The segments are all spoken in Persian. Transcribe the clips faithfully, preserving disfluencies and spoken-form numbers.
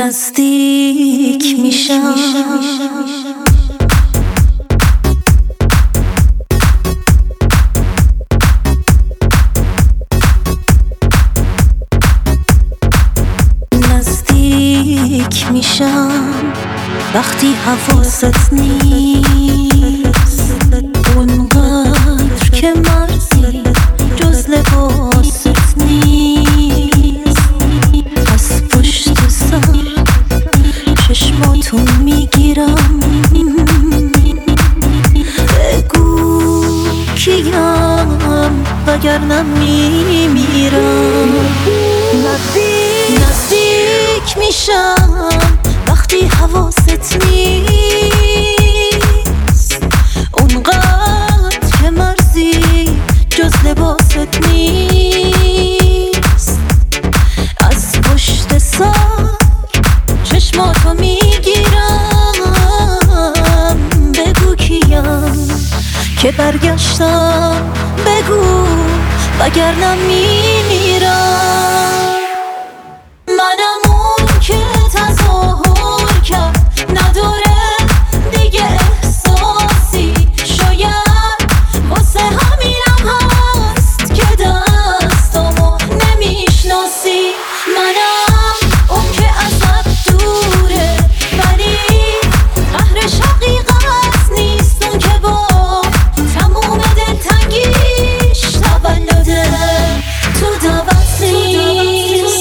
نزدیک میشم نزدیک میشم وقتی حواست نیست اونقدر که مرزی جز لباست نیست از پشت سر چشماتو میگیرم بگو کیم وگرنه میمیرم نزدیک نزدیک میشم وقتی حواست نیست اونقدر که مرزی جز لباست نیست از پشت سر چشماتو میگیرم بگو کیم که برگشتم بگو وگرنه میمیرم منم اون که تظاهر کرد نداره دیگه احساسی شاید واسه همینم هست که دستامو نمیشناسی منم اون که ازت دوره ولی قهرش حقیقت نیست اون که با تموم دلتنگیش تولده تو دعوت نیست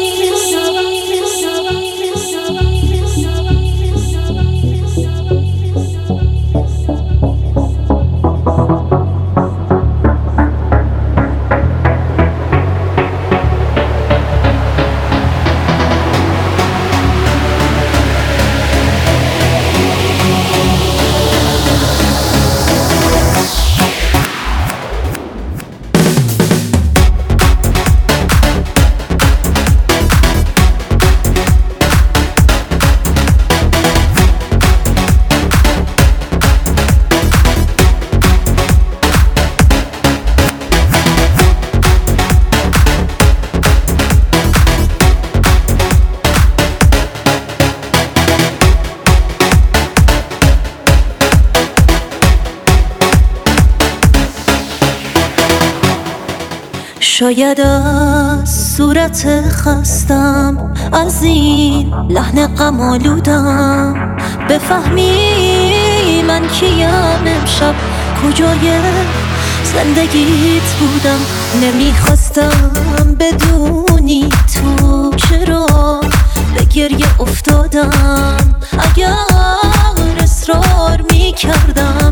شاید از صورت خستم از این لحن غم آلودم بفهمی من کیم امشب کجای زندگیت بودم نمیخواستم بدونی تو چرا به گریه افتادم اگر اصرار میکردم